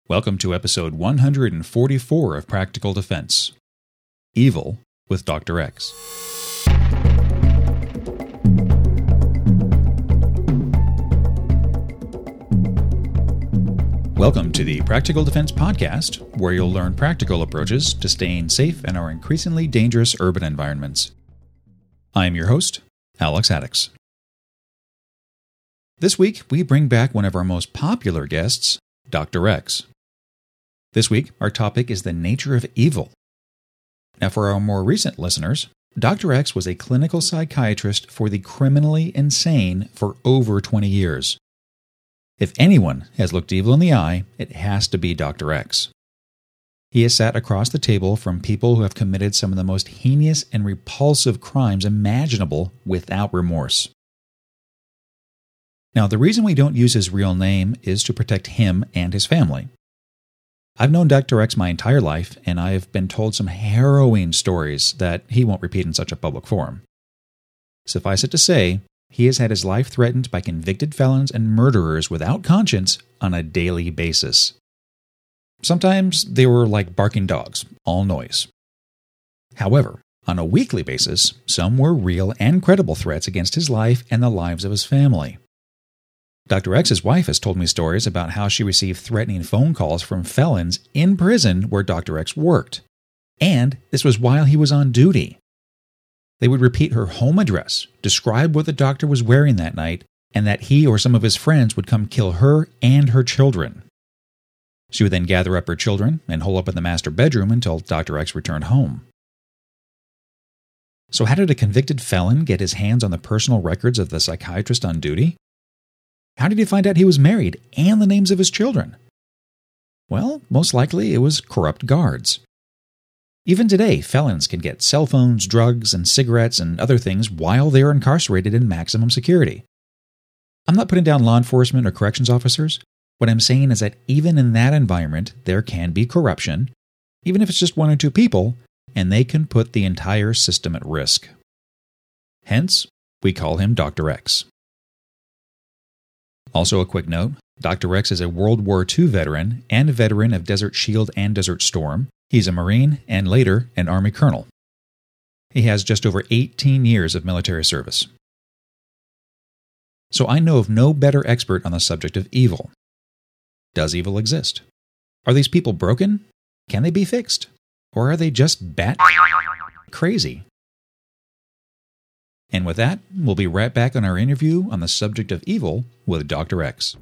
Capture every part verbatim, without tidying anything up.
Welcome to episode one hundred forty-four of Practical Defense, Evil with Doctor X. Welcome to the Practical Defense Podcast, where you'll learn practical approaches to staying safe in our increasingly dangerous urban environments. I am your host, Alex Haddix. This week, we bring back one of our most popular guests, Doctor X. This week, our topic is the nature of evil. Now, for our more recent listeners, Doctor X was a clinical psychiatrist for the criminally insane for over twenty years. If anyone has looked evil in the eye, it has to be Doctor X. He has sat across the table from people who have committed some of the most heinous and repulsive crimes imaginable without remorse. Now, the reason we don't use his real name is to protect him and his family. I've known Doctor X my entire life, and I have been told some harrowing stories that he won't repeat in such a public forum. Suffice it to say, he has had his life threatened by convicted felons and murderers without conscience on a daily basis. Sometimes they were like barking dogs, all noise. However, on a weekly basis, some were real and credible threats against his life and the lives of his family. Doctor X's wife has told me stories about how she received threatening phone calls from felons in prison where Doctor X worked. And this was while he was on duty. They would repeat her home address, describe what the doctor was wearing that night, and that he or some of his friends would come kill her and her children. She would then gather up her children and hole up in the master bedroom until Doctor X returned home. So how did a convicted felon get his hands on the personal records of the psychiatrist on duty? How did he find out he was married and the names of his children? Well, most likely it was corrupt guards. Even today, felons can get cell phones, drugs, and cigarettes and other things while they are incarcerated in maximum security. I'm not putting down law enforcement or corrections officers. What I'm saying is that even in that environment, there can be corruption, even if it's just one or two people, and they can put the entire system at risk. Hence, we call him Doctor X. Also a quick note, Doctor X is a World War Two veteran and a veteran of Desert Shield and Desert Storm. He's a Marine and later an Army colonel. He has just over eighteen years of military service. So I know of no better expert on the subject of evil. Does evil exist? Are these people broken? Can they be fixed? Or are they just bat crazy? And with that, we'll be right back on our interview on the subject of evil with Doctor X.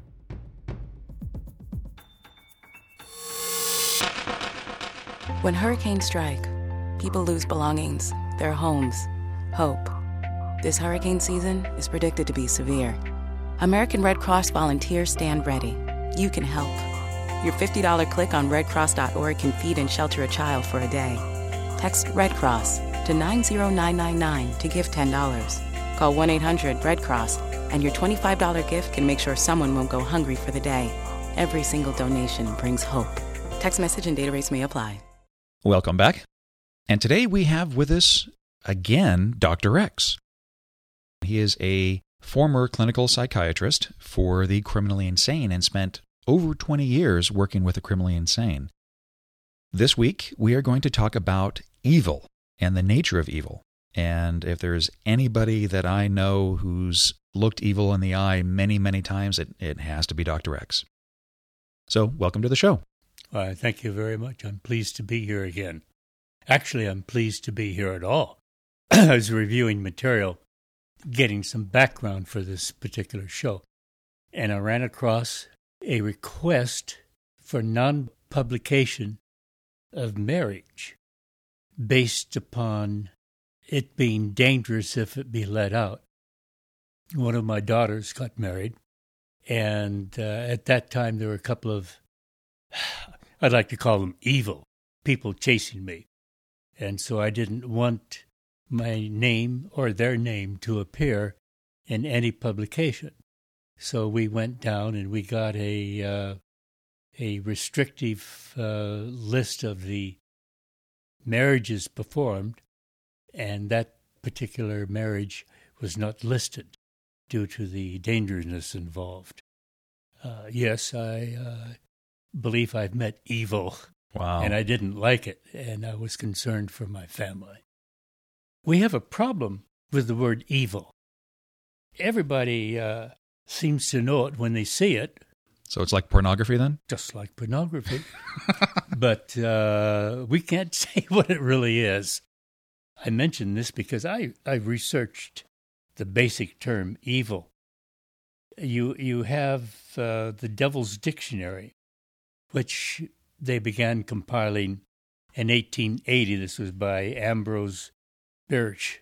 When hurricanes strike, people lose belongings, their homes, hope. This hurricane season is predicted to be severe. American Red Cross volunteers stand ready. You can help. Your fifty dollars click on red cross dot org can feed and shelter a child for a day. Text Red Cross to nine zero nine nine nine to give ten dollars. Call one eight hundred red cross and your twenty-five dollars gift can make sure someone won't go hungry for the day. Every single donation brings hope. Text message and data rates may apply. Welcome back. And today we have with us, again, Doctor X. He is a former clinical psychiatrist for the criminally insane and spent over twenty years working with the criminally insane. This week, we are going to talk about evil and the nature of evil. And if there's anybody that I know who's looked evil in the eye many, many times, it, it has to be Doctor X. So, welcome to the show. Uh, thank you very much. I'm pleased to be here again. Actually, I'm pleased to be here at all. I was reviewing material, getting some background for this particular show, and I ran across a request for non-publication of marriage based upon it being dangerous if it be let out. One of my daughters got married, and uh, at that time there were a couple of, I'd like to call them evil, people chasing me. And so I didn't want my name or their name to appear in any publication. So we went down and we got a uh, a restrictive uh, list of the marriages performed, and that particular marriage was not listed due to the dangerousness involved. Uh, yes, I uh, belief I've met evil. Wow. And I didn't like it, and I was concerned for my family. We have a problem with the word evil. Everybody uh, seems to know it when they see it. So it's like pornography then? Just like pornography. But uh, we can't say what it really is. I mention this because I, I researched the basic term evil. You, you have uh, the Devil's Dictionary, which they began compiling in eighteen eighty. This was by Ambrose Bierce.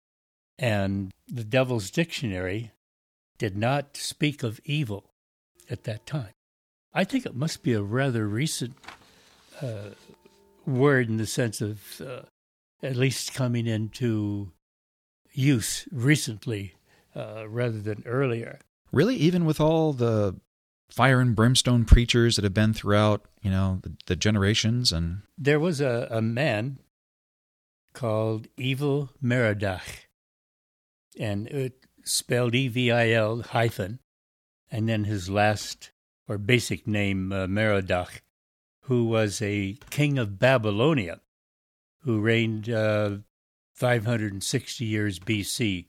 And the Devil's Dictionary did not speak of evil at that time. I think it must be a rather recent uh, word in the sense of uh, at least coming into use recently uh, rather than earlier. Really? Even with all the fire and brimstone preachers that have been throughout, you know, the, the generations? And there was a, a man called Evil Merodach, and it spelled E V I L hyphen, and then his last or basic name, uh, Merodach, who was a king of Babylonia, who reigned uh, five hundred sixty years B C.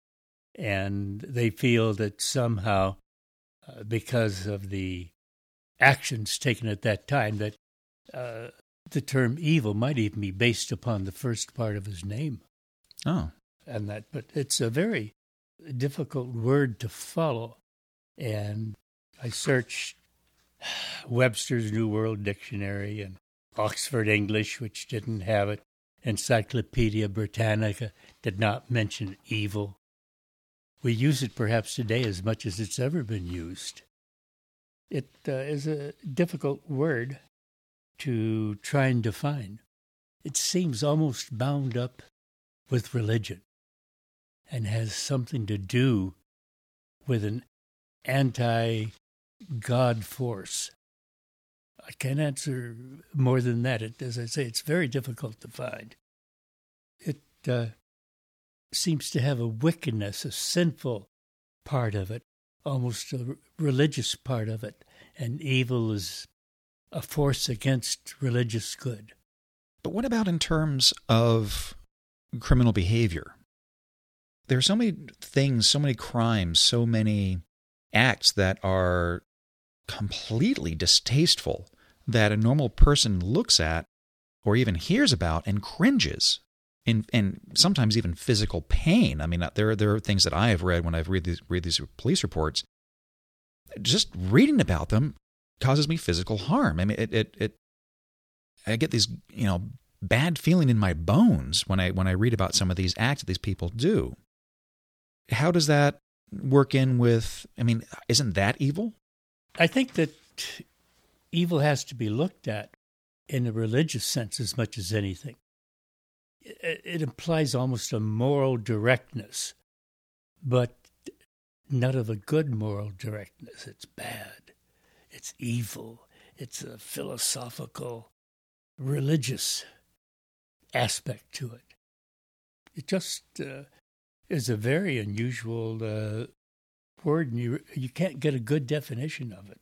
And they feel that somehow, uh, because of the actions taken at that time, that uh, the term evil might even be based upon the first part of his name. Oh. And that, but it's a very difficult word to follow. And I searched Webster's New World Dictionary and Oxford English, which didn't have it. Encyclopedia Britannica did not mention evil. We use it perhaps today as much as it's ever been used. It uh, is a difficult word to try and define. It seems almost bound up with religion and has something to do with an anti-God force. I can't answer more than that. It, as I say, it's very difficult to find. It uh, seems to have a wickedness, a sinful part of it, almost a religious part of it, and evil is a force against religious good. But what about in terms of criminal behavior? There are so many things, so many crimes, so many acts that are completely distasteful that a normal person looks at or even hears about and cringes, and and sometimes even physical pain. I mean, there, there are things that I have read when I've read these, read these police reports. Just reading about them causes me physical harm. I mean, it, it, it I get these, you know, bad feeling in my bones when I when I read about some of these acts that these people do. How does that work in with, I mean, isn't that evil? I think that evil has to be looked at in a religious sense as much as anything. It, it implies almost a moral directness, but not of a good moral directness. It's bad. It's evil. It's a philosophical, religious aspect to it. It just uh, is a very unusual uh, word, and you, you can't get a good definition of it.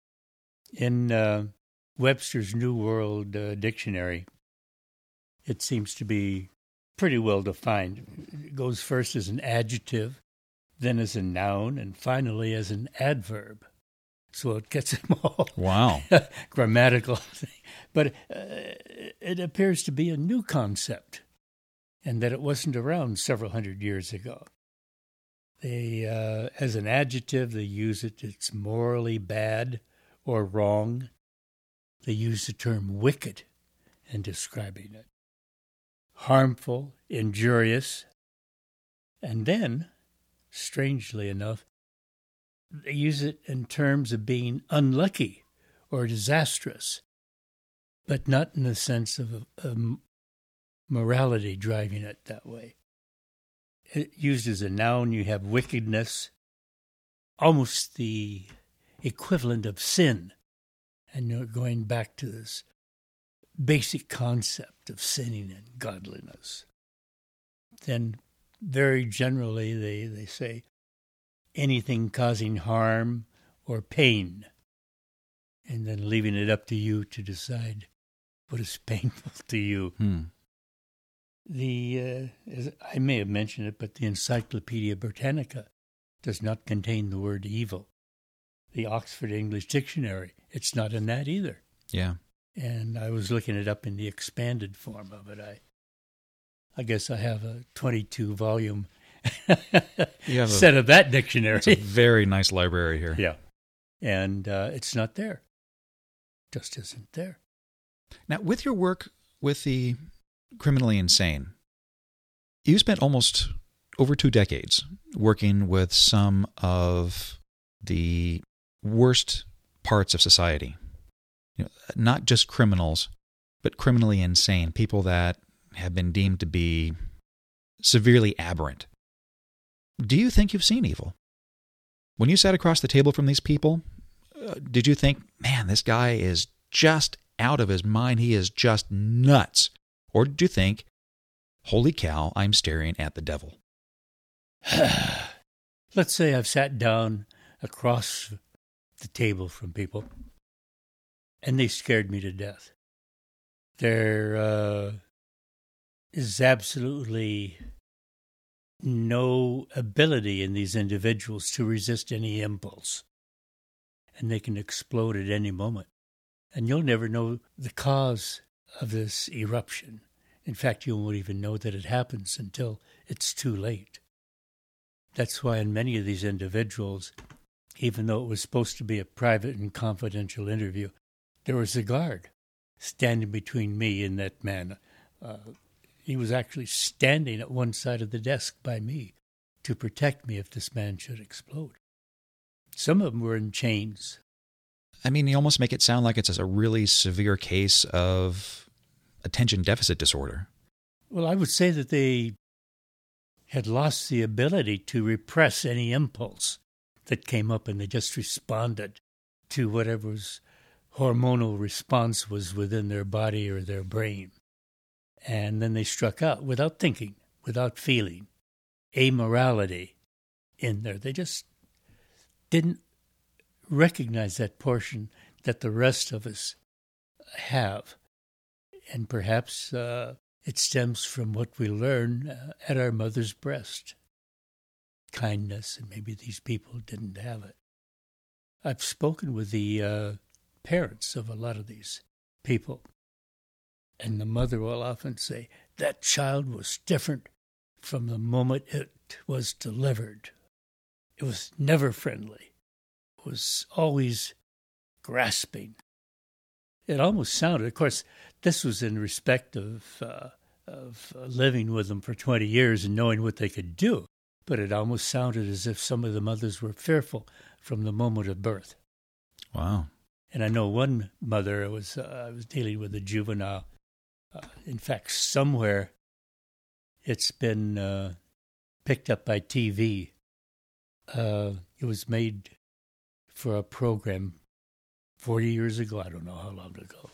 In uh, Webster's New World uh, Dictionary, it seems to be pretty well defined. It goes first as an adjective, then as a noun, and finally as an adverb. So it gets them all. Wow. Grammatical. But uh, it appears to be a new concept, and that it wasn't around several hundred years ago. They, uh, as an adjective, they use it, it's morally bad or wrong. They use the term wicked in describing it. Harmful, injurious. And then, strangely enough, they use it in terms of being unlucky or disastrous, but not in the sense of a, a morality driving it that way. It, used as a noun, you have wickedness, almost the equivalent of sin. And you're going back to this basic concept of sinning and godliness. Then very generally they, they say anything causing harm or pain. And and then leaving it up to you to decide what is painful to you. Hmm. The uh, as I may have mentioned it, but the Encyclopedia Britannica does not contain the word evil. The Oxford English Dictionary, it's not in that either. Yeah. And I was looking it up in the expanded form of it. I I guess I have a twenty-two volume set a, of that dictionary. It's a very nice library here. Yeah. And uh, it's not there. Just isn't there. Now, with your work with the criminally insane, you spent almost over two decades working with some of the worst parts of society. You know, not just criminals, but criminally insane, people that have been deemed to be severely aberrant. Do you think you've seen evil? When you sat across the table from these people, uh, did you think, man, this guy is just out of his mind, he is just nuts? Or did you think, holy cow, I'm staring at the devil? Let's say I've sat down across the table from people, and they scared me to death. There uh, is absolutely no ability in these individuals to resist any impulse, and they can explode at any moment. And you'll never know the cause of this eruption. In fact, you won't even know that it happens until it's too late. That's why in many of these individuals, even though it was supposed to be a private and confidential interview, there was a guard standing between me and that man. Uh, he was actually standing at one side of the desk by me to protect me if this man should explode. Some of them were in chains. I mean, you almost make it sound like it's a really severe case of attention deficit disorder. Well, I would say that they had lost the ability to repress any impulse that came up, and they just responded to whatever's hormonal response was within their body or their brain. And then they struck out without thinking, without feeling, amorality in there. They just didn't recognize that portion that the rest of us have. And perhaps uh, it stems from what we learn uh, at our mother's breast. Kindness, and maybe these people didn't have it. I've spoken with the uh, parents of a lot of these people, and the mother will often say, that child was different from the moment it was delivered. It was never friendly. It was always grasping. It almost sounded, of course, this was in respect of, uh, of living with them for twenty years and knowing what they could do. But it almost sounded as if some of the mothers were fearful from the moment of birth. Wow. And I know one mother, was uh, I was dealing with a juvenile. Uh, in fact, somewhere it's been uh, picked up by T V. Uh, it was made for a program forty years ago. I don't know how long ago.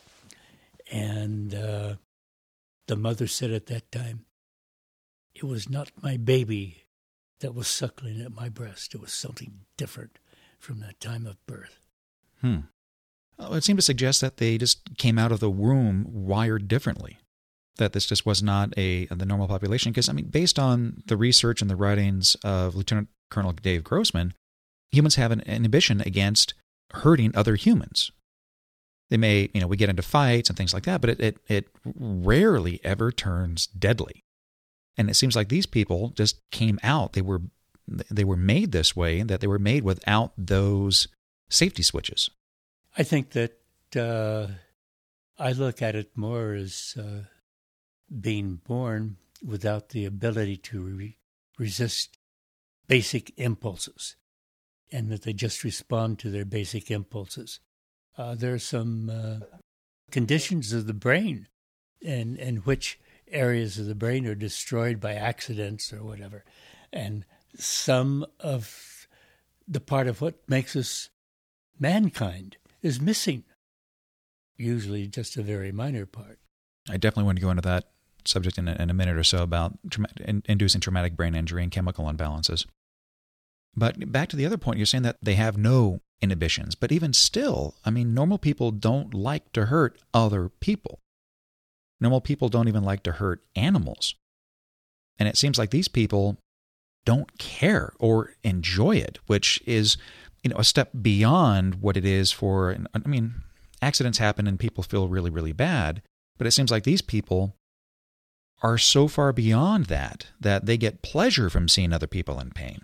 And uh, the mother said at that time, it was not my baby that was suckling at my breast. It was something different from that time of birth. Hmm. Well, it seemed to suggest that they just came out of the womb wired differently, that this just was not a the normal population. Because, I mean, based on the research and the writings of Lieutenant Colonel Dave Grossman, humans have an inhibition against hurting other humans. They may, you know, we get into fights and things like that, but it, it, it rarely ever turns deadly. And it seems like these people just came out. They were they were made this way, that they were made without those safety switches. I think that uh, I look at it more as uh, being born without the ability to re- resist basic impulses, and that they just respond to their basic impulses. Uh, there are some uh, conditions of the brain in, in which areas of the brain are destroyed by accidents or whatever. And some of the part of what makes us mankind is missing. Usually just a very minor part. I definitely want to go into that subject in a, in a minute or so about trauma, in, inducing traumatic brain injury and chemical imbalances. But back to the other point, you're saying that they have no inhibitions. But even still, I mean, normal people don't like to hurt other people. Normal people don't even like to hurt animals. And it seems like these people don't care or enjoy it, which is, you know, a step beyond what it is for, I mean, accidents happen and people feel really, really bad. But it seems like these people are so far beyond that, that they get pleasure from seeing other people in pain.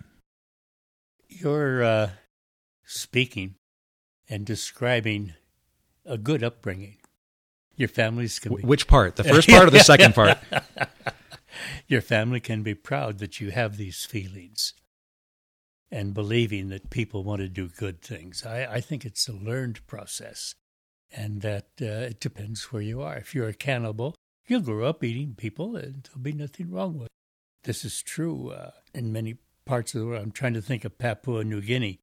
You're uh, speaking and describing a good upbringing. Your families can be... Which part? The first part or the second part? Your family can be proud that you have these feelings and believing that people want to do good things. I, I think it's a learned process, and that uh, it depends where you are. If you're a cannibal, you'll grow up eating people, and there'll be nothing wrong with it. This is true uh, in many parts of the world. I'm trying to think of Papua New Guinea,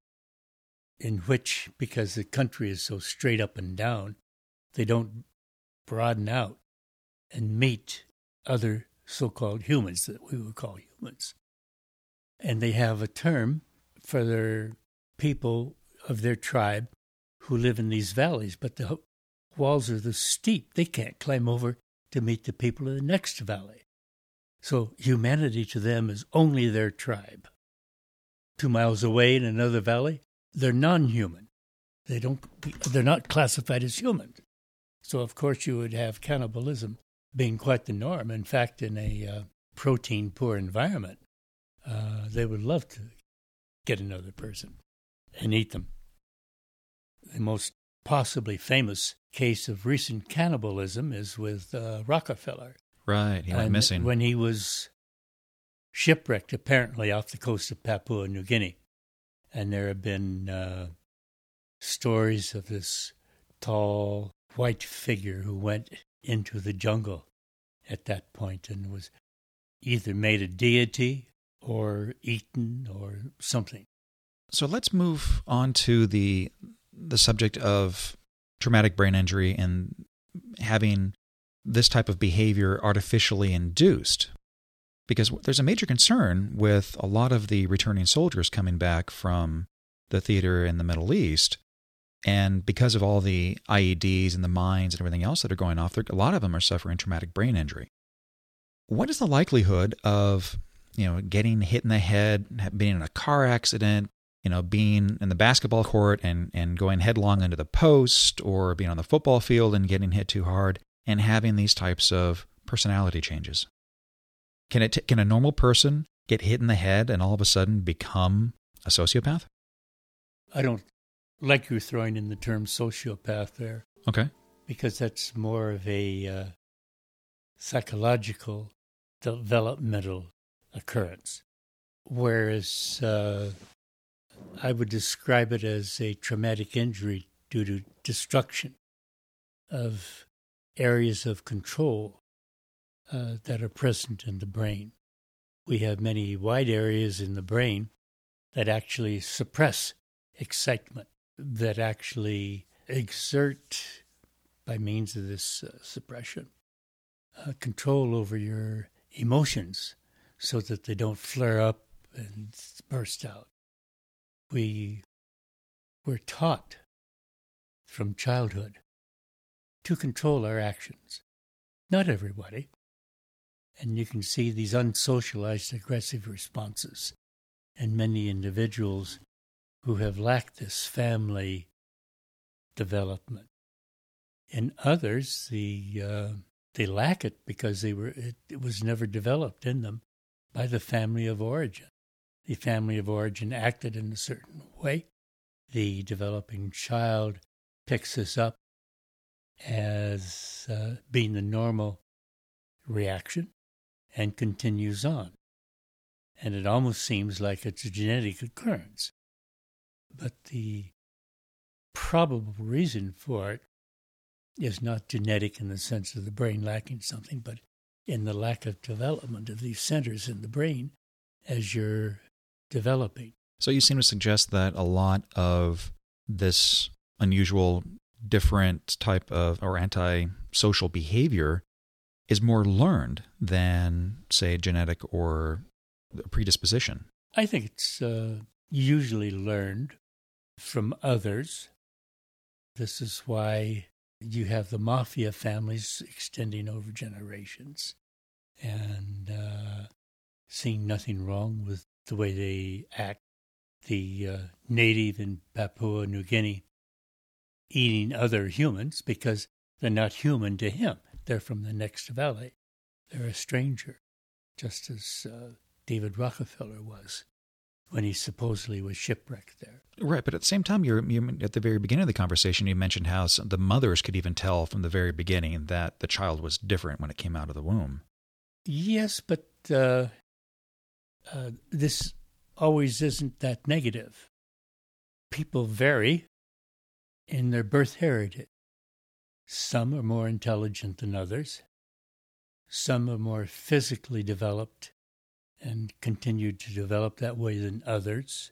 in which, because the country is so straight up and down, they don't broaden out and meet other so-called humans that we would call humans. And they have a term for their people of their tribe who live in these valleys, but the walls are the steep. They can't climb over to meet the people in the next valley. So humanity to them is only their tribe. Two miles away in another valley, they're non-human. They don't, they're not classified as humans. So, of course, you would have cannibalism being quite the norm. In fact, in a uh, protein-poor environment, uh, they would love to get another person and eat them. The most possibly famous case of recent cannibalism is with uh, Rockefeller. Right, he went and missing. When he was shipwrecked, apparently, off the coast of Papua New Guinea. And there have been uh, stories of this tall, white figure who went into the jungle at that point and was either made a deity or eaten or something. So let's move on to the the subject of traumatic brain injury and having this type of behavior artificially induced. Because there's a major concern with a lot of the returning soldiers coming back from the theater in the Middle East. And because of all the I E Ds and the mines and everything else that are going off, a lot of them are suffering traumatic brain injury. What is the likelihood of, you know, getting hit in the head, being in a car accident, you know, being in the basketball court and, and going headlong into the post, or being on the football field and getting hit too hard, and having these types of personality changes? Can it t- can a normal person get hit in the head and all of a sudden become a sociopath? I don't like you throwing in the term sociopath there. Okay. Because that's more of a uh, psychological, developmental occurrence. Whereas uh, I would describe it as a traumatic injury due to destruction of areas of control uh, that are present in the brain. We have many wide areas in the brain that actually suppress excitement, that actually exert, by means of this uh, suppression, uh, control over your emotions so that they don't flare up and burst out. We were taught from childhood to control our actions. Not everybody. And you can see these unsocialized aggressive responses in many individuals who have lacked this family development. In others, the uh, they lack it because they were it, it was never developed in them by the family of origin. The family of origin acted in a certain way. The developing child picks this up as uh, being the normal reaction and continues on. And it almost seems like it's a genetic occurrence. But the probable reason for it is not genetic in the sense of the brain lacking something, but in the lack of development of these centers in the brain as you're developing. So you seem to suggest that a lot of this unusual, different type of or anti-social behavior is more learned than, say, genetic or predisposition. I think it's uh, usually learned from others. This is why you have the mafia families extending over generations, and uh, seeing nothing wrong with the way they act. The uh, native in Papua New Guinea eating other humans because they're not human to him. They're from the next valley. They're a stranger, just as uh, David Rockefeller was when he supposedly was shipwrecked there. Right, but at the same time, you're, you at the very beginning of the conversation, you mentioned how some, the mothers could even tell from the very beginning that the child was different when it came out of the womb. Yes, but uh, uh, this always isn't that negative. People vary in their birth heritage. Some are more intelligent than others. Some are more physically developed and continue to develop that way than others.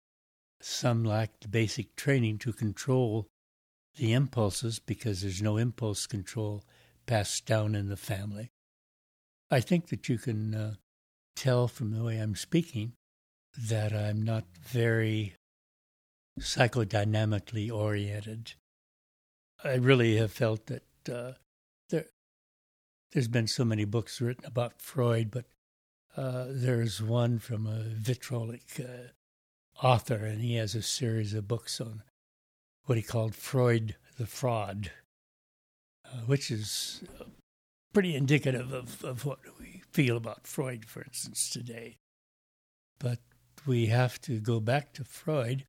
Some lack the basic training to control the impulses because there's no impulse control passed down in the family. I think that you can uh, tell from the way I'm speaking that I'm not very psychodynamically oriented. I really have felt that uh, there, there's been so many books written about Freud, but uh, there's one from a vitriolic uh, author, and he has a series of books on what he called Freud the Fraud, uh, which is pretty indicative of, of what we feel about Freud, for instance, today. But we have to go back to Freud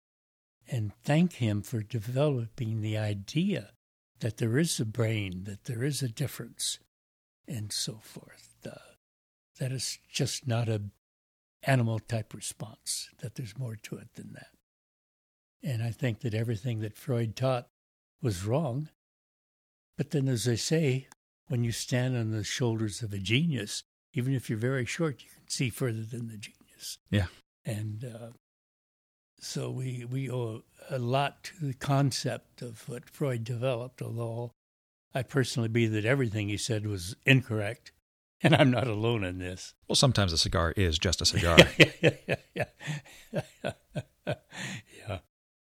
and thank him for developing the idea that there is a brain, that there is a difference, and so forth. Uh, that is just not a animal-type response, that there's more to it than that. And I think that everything that Freud taught was wrong. But then, as I say, when you stand on the shoulders of a genius, even if you're very short, you can see further than the genius. Yeah. And uh, so we, we owe a lot to the concept of what Freud developed, although I personally believe that everything he said was incorrect, and I'm not alone in this. Well, sometimes a cigar is just a cigar. yeah, yeah, yeah. yeah.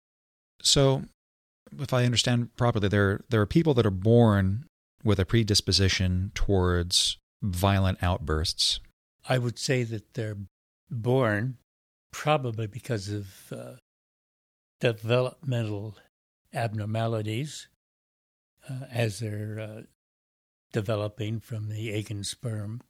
So, if I understand properly, there there are people that are born with a predisposition towards violent outbursts. I would say that they're born probably because of uh, developmental abnormalities uh, as they're uh, developing from the egg and sperm.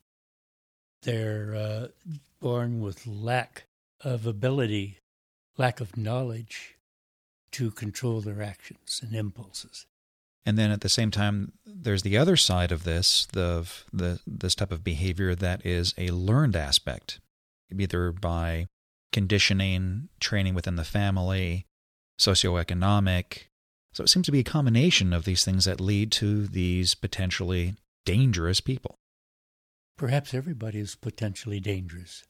They're uh, born with lack of ability, lack of knowledge to control their actions and impulses. And then at the same time, there's the other side of this, the, the this type of behavior that is a learned aspect, either by conditioning, training within the family, socioeconomic. So it seems to be a combination of these things that lead to these potentially dangerous people. Perhaps everybody is potentially dangerous.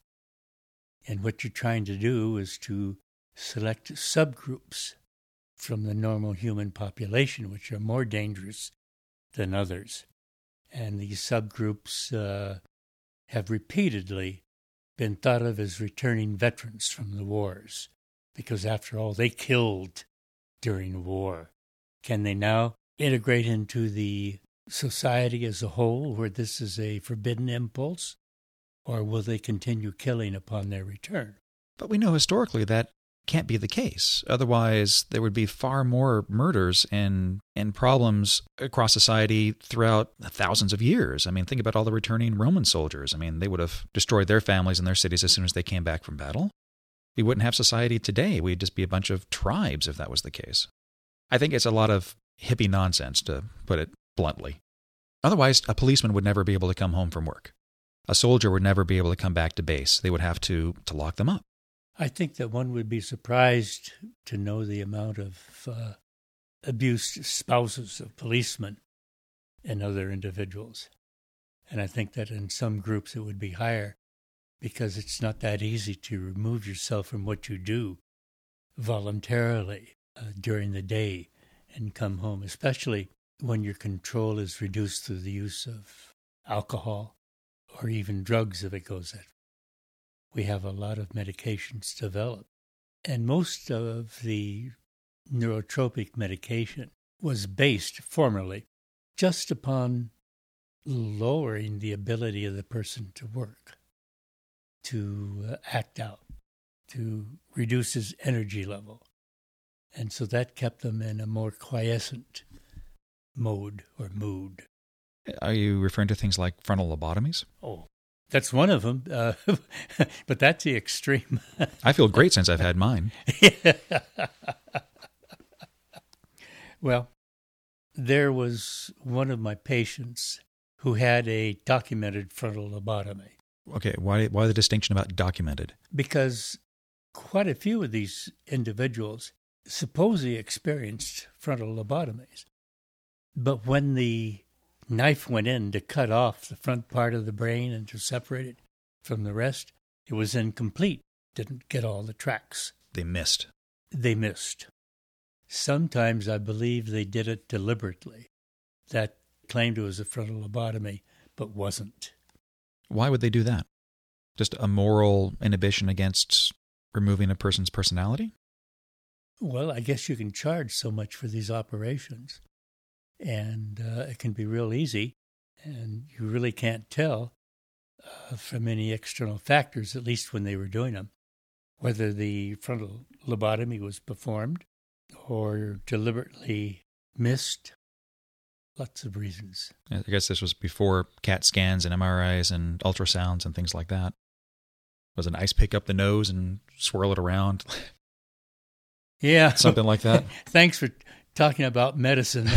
And what you're trying to do is to select subgroups from the normal human population, which are more dangerous than others. And these subgroups uh, have repeatedly been thought of as returning veterans from the wars, because after all, they killed during war. Can they now integrate into the society as a whole, where this is a forbidden impulse, or will they continue killing upon their return? But we know historically that can't be the case. Otherwise, there would be far more murders and and problems across society throughout thousands of years. I mean, think about all the returning Roman soldiers. I mean, they would have destroyed their families and their cities as soon as they came back from battle. We wouldn't have society today. We'd just be a bunch of tribes if that was the case. I think it's a lot of hippie nonsense, to put it bluntly. Otherwise, a policeman would never be able to come home from work. A soldier would never be able to come back to base. They would have to, to lock them up. I think that one would be surprised to know the amount of uh, abused spouses of policemen and other individuals. And I think that in some groups it would be higher, because it's not that easy to remove yourself from what you do voluntarily uh, during the day and come home, especially when your control is reduced through the use of alcohol or even drugs if it goes that far. We have a lot of medications developed And most of the neurotropic medication was based formerly just upon lowering the ability of the person to work, to uh, act out, to reduce his energy level. And so that kept them in a more quiescent mode or mood. Are you referring to things like frontal lobotomies? Oh, that's one of them, uh, but that's the extreme. I feel great since I've had mine. Well, there was one of my patients who had a documented frontal lobotomy. Okay, why why the distinction about documented? Because quite a few of these individuals supposedly experienced frontal lobotomies. But when the knife went in to cut off the front part of the brain and to separate it from the rest, it was incomplete. Didn't get all the tracks. They missed. They missed. Sometimes I believe they did it deliberately. That claimed it was a frontal lobotomy, but wasn't. Why would they do that? Just a moral inhibition against removing a person's personality? Well, I guess you can charge so much for these operations, and uh, it can be real easy, and you really can't tell uh, from any external factors, at least when they were doing them, whether the frontal lobotomy was performed or deliberately missed. Lots of reasons. I guess this was before CAT scans and M R Is and ultrasounds and things like that. Was an ice pick up the nose and swirl it around? Yeah. Something like that. Thanks for talking about medicine.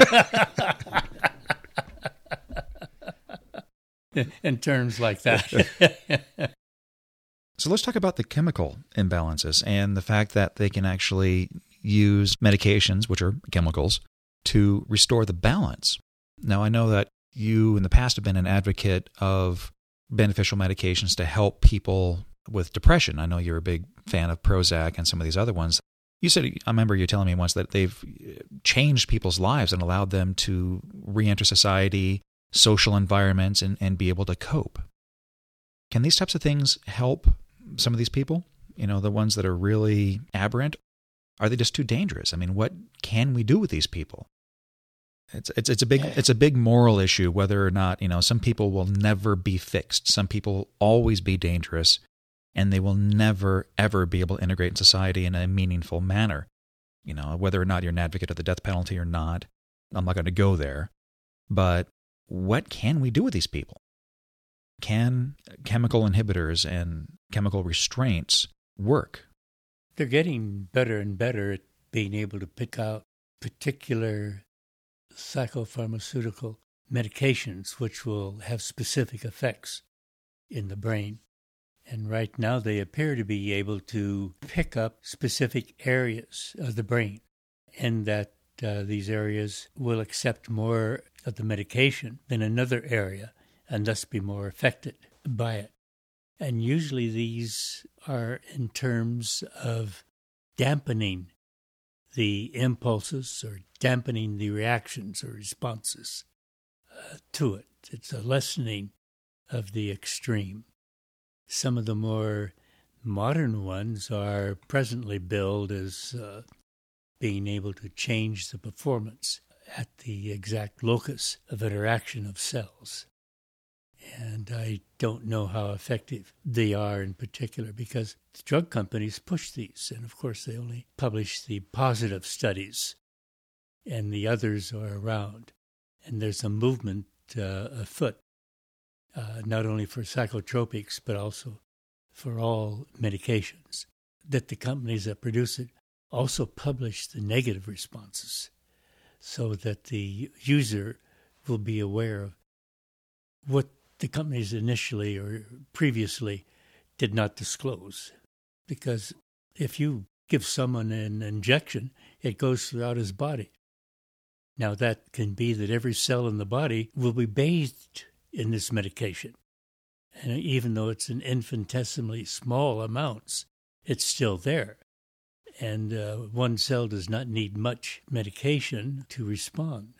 In terms like that. So let's talk about the chemical imbalances and the fact that they can actually use medications, which are chemicals, to restore the balance. Now, I know that you in the past have been an advocate of beneficial medications to help people with depression. I know you're a big fan of Prozac and some of these other ones. You said, I remember you telling me once that they've changed people's lives and allowed them to re-enter society, social environments, and, and be able to cope. Can these types of things help some of these people? You know, the ones that are really aberrant? Are they just too dangerous? I mean, what can we do with these people? It's it's it's a big it's a big moral issue whether or not, you know, some people will never be fixed. Some people will always be dangerous, and they will never, ever be able to integrate in society in a meaningful manner. You know, whether or not you're an advocate of the death penalty or not, I'm not going to go there. But what can we do with these people? Can chemical inhibitors and chemical restraints work? They're getting better and better at being able to pick out particular psychopharmaceutical medications which will have specific effects in the brain. And right now they appear to be able to pick up specific areas of the brain, and that uh, these areas will accept more of the medication than another area and thus be more affected by it. And usually these are in terms of dampening the impulses or dampening the reactions or responses uh, to it. It's a lessening of the extreme. Some of the more modern ones are presently billed as uh, being able to change the performance at the exact locus of interaction of cells. And I don't know how effective they are in particular because the drug companies push these. And of course, they only publish the positive studies and the others are around. And there's a movement uh, afoot, uh, not only for psychotropics, but also for all medications, that the companies that produce it also publish the negative responses so that the user will be aware of what the companies initially or previously did not disclose. Because if you give someone an injection, it goes throughout his body. Now that can be that every cell in the body will be bathed in this medication. And even though it's in infinitesimally small amounts, it's still there. And uh, one cell does not need much medication to respond.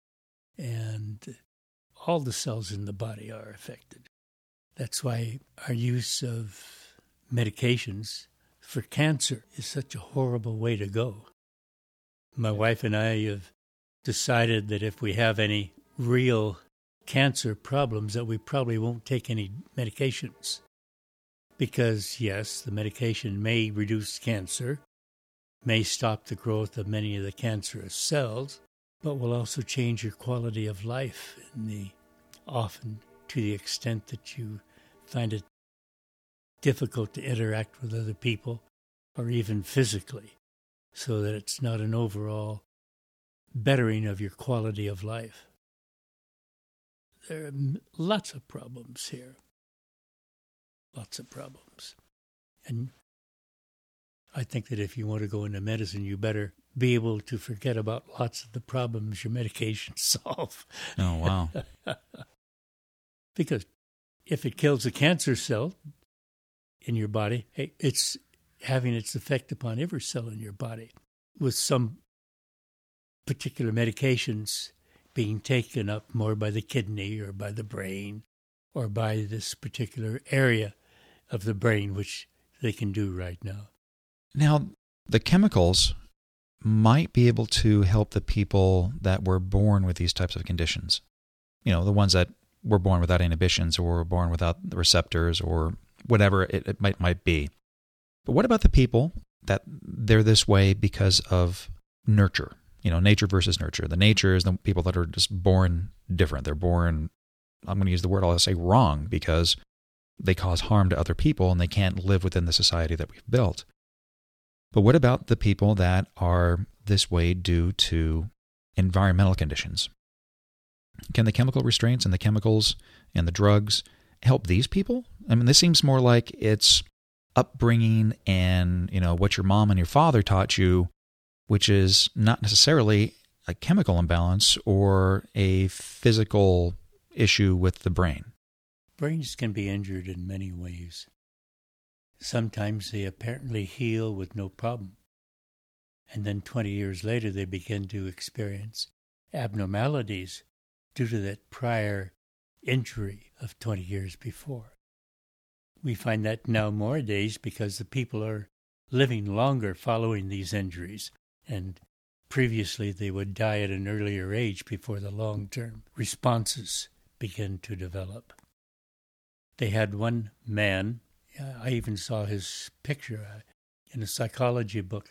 And all the cells in the body are affected. That's why our use of medications for cancer is such a horrible way to go. My wife and I have decided that if we have any real cancer problems, that we probably won't take any medications. Because, yes, the medication may reduce cancer, may stop the growth of many of the cancerous cells, but will also change your quality of life, in the, often to the extent that you find it difficult to interact with other people, or even physically, so that it's not an overall bettering of your quality of life. There are lots of problems here. Lots of problems. And I think that if you want to go into medicine, you better be able to forget about lots of the problems your medications solve. Oh, wow. Because if it kills a cancer cell in your body, it's having its effect upon every cell in your body, with some particular medications being taken up more by the kidney or by the brain or by this particular area of the brain, which they can do right now. Now, the chemicals might be able to help the people that were born with these types of conditions. You know, the ones that were born without inhibitions or were born without the receptors or whatever it, it might might be. But what about the people that they're this way because of nurture? You know, nature versus nurture. The nature is the people that are just born different. They're born, I'm going to use the word, I'll say wrong, because they cause harm to other people and they can't live within the society that we've built. But what about the people that are this way due to environmental conditions? Can the chemical restraints and the chemicals and the drugs help these people? I mean, this seems more like it's upbringing and, you know, what your mom and your father taught you, which is not necessarily a chemical imbalance or a physical issue with the brain. Brains can be injured in many ways. Sometimes they apparently heal with no problem. And then twenty years later, they begin to experience abnormalities due to that prior injury of twenty years before. We find that now nowadays because the people are living longer following these injuries, and previously they would die at an earlier age before the long-term responses begin to develop. They had one man, I even saw his picture in a psychology book.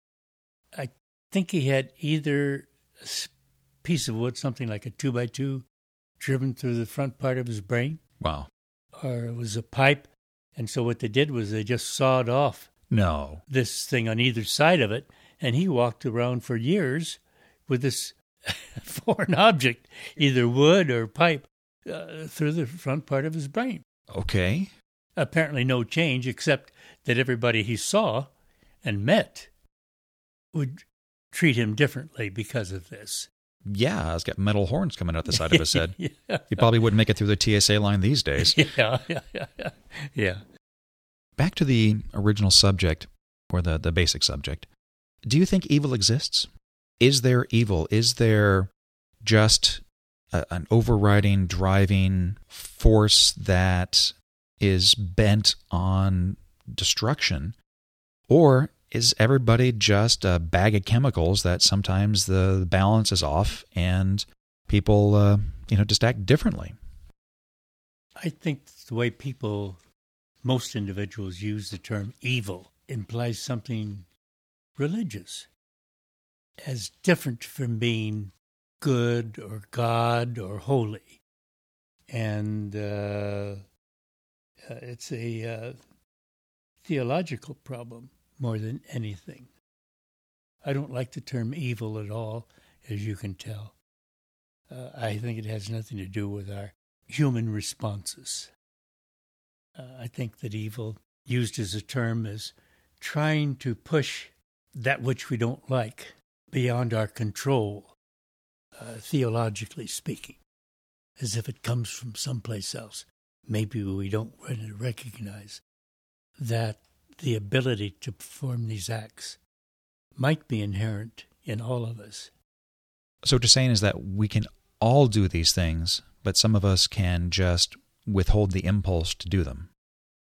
I think he had either a piece of wood, something like a two by two, driven through the front part of his brain. Wow. Or it was a pipe. And so what they did was they just sawed off no. this thing on either side of it, and he walked around for years with this foreign object, either wood or pipe, uh, through the front part of his brain. Okay. Apparently no change, except that everybody he saw and met would treat him differently because of this. Yeah, he's got metal horns coming out the side of his head. Yeah. He probably wouldn't make it through the T S A line these days. Yeah, yeah, yeah, yeah. yeah. Back to the original subject, or the, the basic subject. Do you think evil exists? Is there evil? Is there just a, an overriding, driving force that is bent on destruction? Or is everybody just a bag of chemicals that sometimes the balance is off and people, uh, you know, just act differently? I think the way people, most individuals use the term evil implies something religious, as different from being good or God or holy. And uh, it's a uh, theological problem more than anything. I don't like the term evil at all, as you can tell. Uh, I think it has nothing to do with our human responses. Uh, I think that evil, used as a term, is trying to push that which we don't like beyond our control, uh, theologically speaking, as if it comes from someplace else. Maybe we don't really recognize that the ability to perform these acts might be inherent in all of us. So what you're saying is that we can all do these things, but some of us can just withhold the impulse to do them.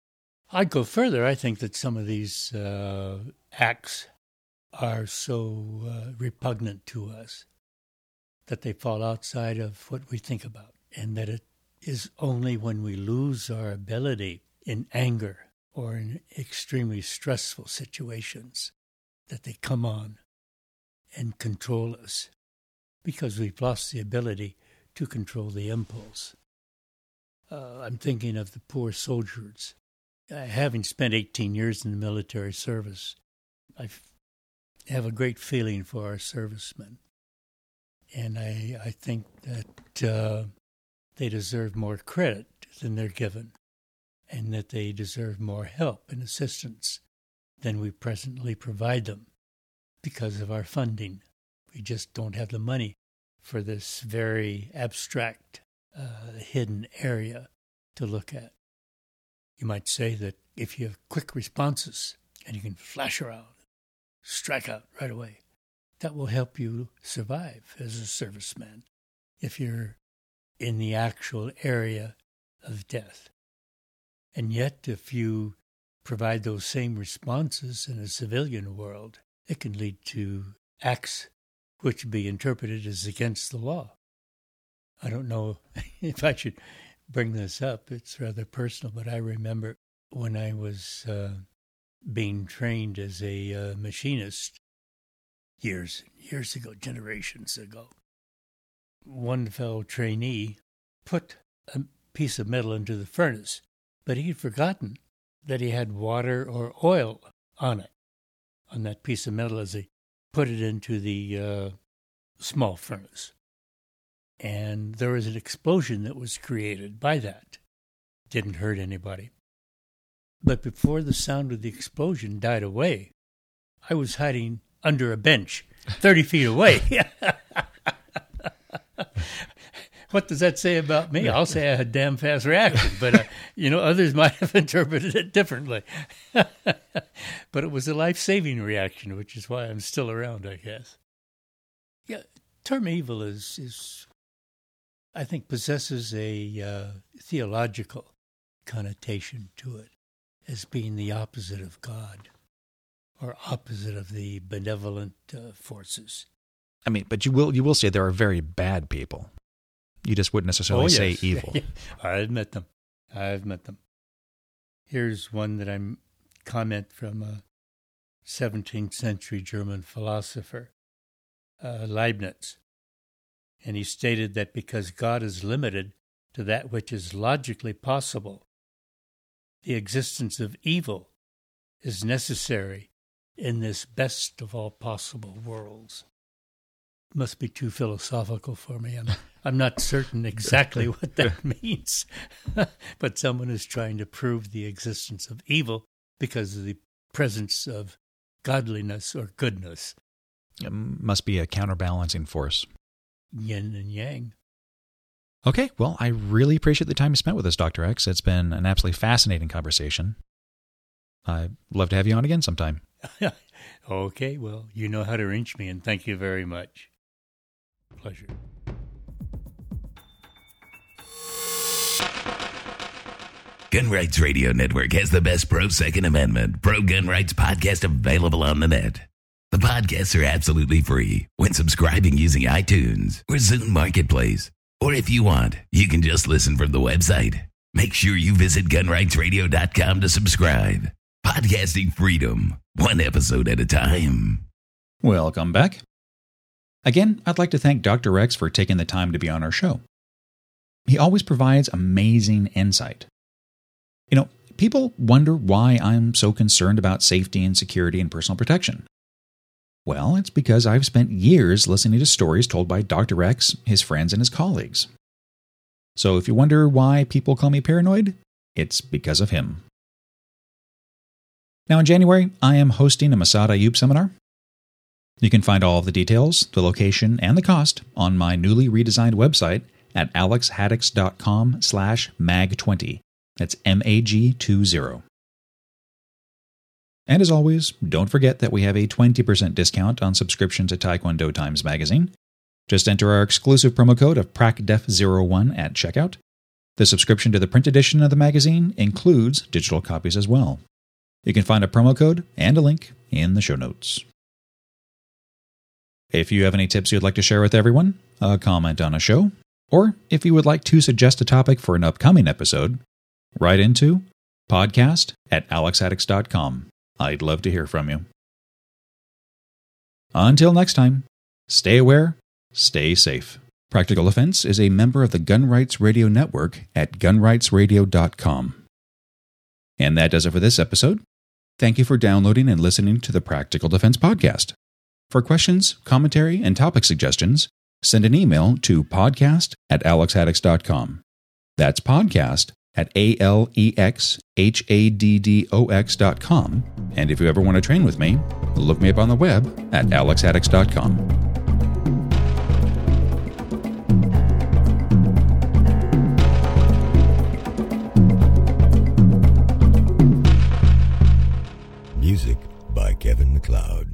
I'd go further. I think that some of these uh, acts are so uh, repugnant to us that they fall outside of what we think about, and that it is only when we lose our ability in anger or in extremely stressful situations that they come on and control us, because we've lost the ability to control the impulse. Uh, I'm thinking of the poor soldiers. Uh, having spent eighteen years in the military service, I have a great feeling for our servicemen. And I, I think that uh, they deserve more credit than they're given, and that they deserve more help and assistance than we presently provide them because of our funding. We just don't have the money for this very abstract, uh, hidden area to look at. You might say that if you have quick responses and you can flash around, strike out right away, that will help you survive as a serviceman if you're in the actual area of death. And yet, if you provide those same responses in a civilian world, it can lead to acts which be interpreted as against the law. I don't know if I should bring this up. It's rather personal, but I remember when I was uh, being trained as a uh, machinist years, years ago, generations ago. One fellow trainee put a piece of metal into the furnace, but he'd forgotten that he had water or oil on it, on that piece of metal as he put it into the uh, small furnace. And there was an explosion that was created by that. Didn't hurt anybody. But before the sound of the explosion died away, I was hiding under a bench thirty feet away. What does that say about me? I'll say I had damn fast reaction, but, uh, you know, others might have interpreted it differently. But it was a life-saving reaction, which is why I'm still around, I guess. Yeah, term evil is, is I think, possesses a uh, theological connotation to it as being the opposite of God or opposite of the benevolent uh, forces. I mean, but you will you will say there are very bad people. You just wouldn't necessarily oh, yes. say evil. I've met them. I've met them. Here's one that I'm comment from a seventeenth century German philosopher, uh, Leibniz. And he stated that because God is limited to that which is logically possible, the existence of evil is necessary in this best of all possible worlds. Must be too philosophical for me. I'm, I'm not certain exactly what that means. But someone is trying to prove the existence of evil because of the presence of godliness or goodness. It must be a counterbalancing force. Yin and yang. Okay, well, I really appreciate the time you spent with us, Doctor X. It's been an absolutely fascinating conversation. I'd love to have you on again sometime. Okay, well, you know how to reach me, and thank you very much. Pleasure. Gun Rights Radio Network has the best pro-Second Amendment, pro-gun rights podcast available on the net. The podcasts are absolutely free when subscribing using iTunes or Zune Marketplace. Or if you want, you can just listen from the website. Make sure you visit gun rights radio dot com to subscribe. Podcasting freedom, one episode at a time. Welcome back. Again, I'd like to thank Doctor X for taking the time to be on our show. He always provides amazing insight. You know, people wonder why I'm so concerned about safety and security and personal protection. Well, it's because I've spent years listening to stories told by Doctor X, his friends, and his colleagues. So if you wonder why people call me paranoid, it's because of him. Now in January, I am hosting a Massad Ayoob seminar. You can find all of the details, the location, and the cost on my newly redesigned website at alex haddix dot com slash mag twenty. That's M A G twenty. And as always, don't forget that we have a twenty percent discount on subscription to Taekwondo Times magazine. Just enter our exclusive promo code of P R A C D E F zero one at checkout. The subscription to the print edition of the magazine includes digital copies as well. You can find a promo code and a link in the show notes. If you have any tips you'd like to share with everyone, a comment on a show, or if you would like to suggest a topic for an upcoming episode, write into podcast at alex addicts dot com. I'd love to hear from you. Until next time, stay aware, stay safe. Practical Defense is a member of the Gun Rights Radio Network at gun rights radio dot com. And that does it for this episode. Thank you for downloading and listening to the Practical Defense Podcast. For questions, commentary, and topic suggestions, send an email to podcast at alex addicts dot com. That's podcast at A L E X H A D D O X dot com. And if you ever want to train with me, look me up on the web at alex addicts dot com. Music by Kevin MacLeod.